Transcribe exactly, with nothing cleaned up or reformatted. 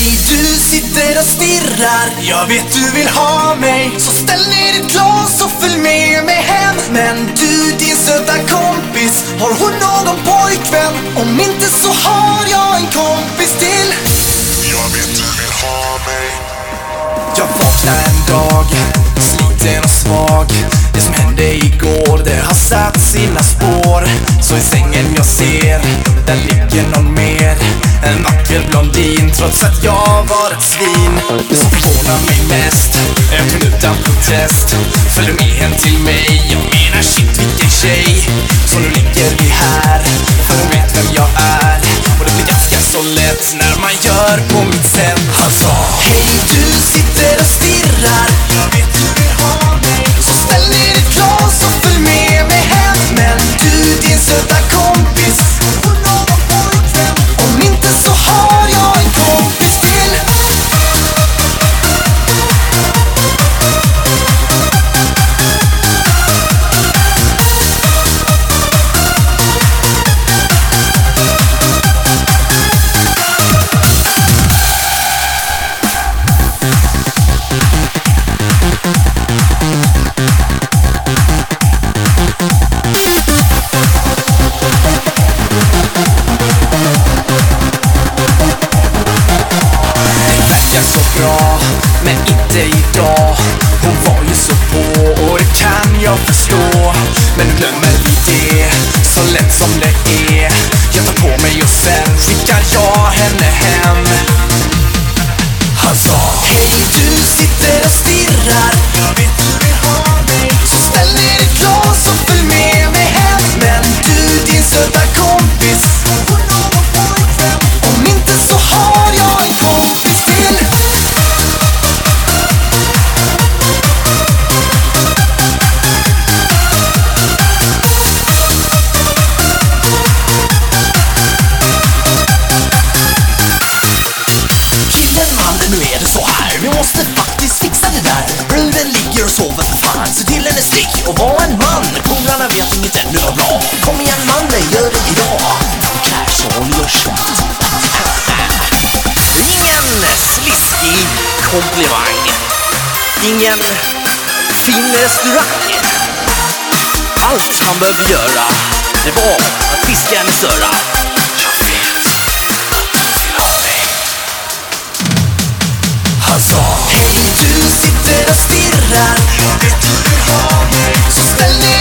Hej, du sitter och stirrar. Jag vet du vill ha mig, så ställ ner ditt glas och följ med mig hem. Men du, din söta kompis, har hon någon pojkvän? Om inte så har jag en kompis till. Jag vet du vill ha mig. Jag vaknar en dag, sliten och svag. Det som hände igår, det har satt sina spår. Så i sängen jag ser, där ligger någon mer. En vacker blondin, trots att jag var ett svin. Det som förvånar mig mest, jag kan utan protest följer med hem till mig. Jag menar shit vilken tjej. Så nu ligger vi här, för hon vet vem jag är. Och det blir ganska så lätt när man gör på mitt sätt. Han sa: hej, du sitter och stirrar. Jag vet du vill ha mig, så ställ ner ditt glas och följ med mig hem. Men du, din söta kompis, har någon pojkvän? Om inte så har jag en kompis till. Så bra, men inte idag. Hon var ju så på, och det kan jag förstå. Men nu glömmer vi det, så lätt som det är. Jag tar på mig och sen skickar jag henne hem. Han sa: hej, du sitter och stirrar. Jag vet du vill ha mig, så ställ ner ditt glas och följ med mig hem. Men du, din söta kompis, har någon pojkvän? Om inte så har jag en kompis till. Nu är det så här, vi måste faktiskt fixa det där. Bruden ligger och sover för fan, se till henne stick och var en man. Polarna vet inget ännu var bra. Kom igen mannen, gör det idag. Få cash och håll gör slut. Ingen sliskig komplimang, ingen fin restaurang. Allt han behövde göra, det var att fiska hennes öra. Han sa: hej, du sitter och stirrar. Jag vet du vill ha mig, så ställ ner